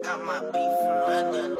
Got my beef from London.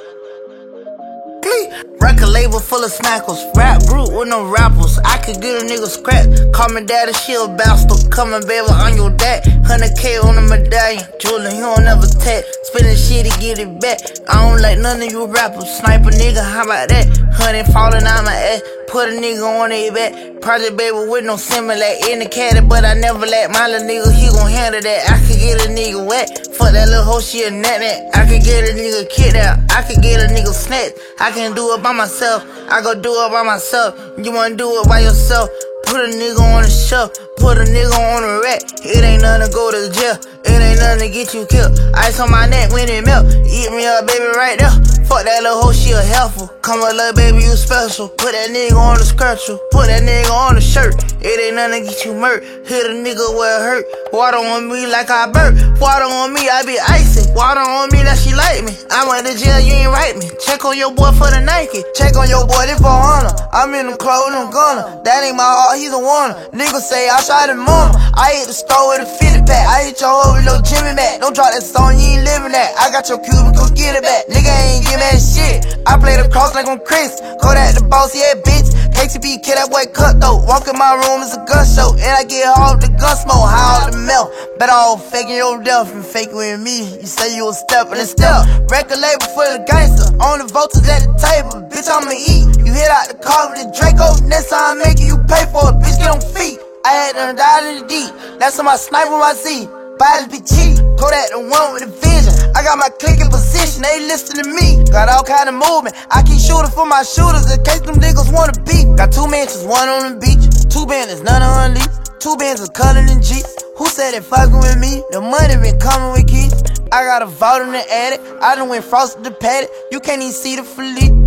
Record label full of snackles, rap group with no rappers. I could get a nigga scratch. Call me daddy, she a bastard. Coming baby on your dad. 100K on the medallion. Jewelry, he don't never tap. Spending shit to get it back. I don't like none of you rappers. Sniper nigga, how about that? 100 falling out my ass. Put a nigga on their back. Project baby with no Similac. In the caddy, but I never let my little nigga, he gon' handle that. I could get a nigga wet. Fuck that little hoe, she a nut. I could get a nigga kidnapped. I could get a nigga snatched. I can do it by myself. I go do it by myself. You wanna do it by yourself? Put a nigga on the shelf. Put a nigga on the rack. It ain't nothing to go to jail. It ain't nothing to get you killed. Ice on my neck when it melt. Eat me up, baby, right there. Fuck that little hoe, she a helpful. Come on, little baby, you special. Put that nigga on the skirtle. Put that nigga on the shirt. It ain't nothing to get you murked. Hit a nigga where it hurt. Water on me like I burp. Water on me, I be icy. Water on me, that she like me. I went to jail, you ain't right me. Check on your boy for the Nike. Check on your boy, this for honor. I'm in the clothes, I'm gonna. That ain't my heart, he's a warner. Niggas say I shot his mama. I hit the store with a 50 pack. I hit your hoe with no Jimmy Mac. Don't drop that song, you ain't living that. I got your cubicle, get it back. Nigga ain't give me that shit. I play the cross like I'm Chris. Kodak the boss, yeah, bitch. KTB, kid, that boy cut though. Walk in my room, it's a gun show. And I get all the gun smoke, high all the melt. Bet all faking your death and faking with me. You say you a step and a step. Record label for the gangster. On the voters at the table. Bitch, I'ma eat. You hit out the car with the Draco. Next time I'm making you pay for it. Bitch, get on feet. I had to die in the deep. That's on my sniper, my Z. Bodies be cheap. Kodak the one with the vision. I got my click in position. They listen to me. Got all kind of movement. I keep shooting for my shooters in case them niggas wanna beat. Got 2 mansions, one on the beach. 2 bandits, none on lease. 2 bands of colored in Jeeps. Who said they fucking with me? The money been coming with keys. I got a vault in the attic. I done went frosted the paddock. You can't even see the fillet.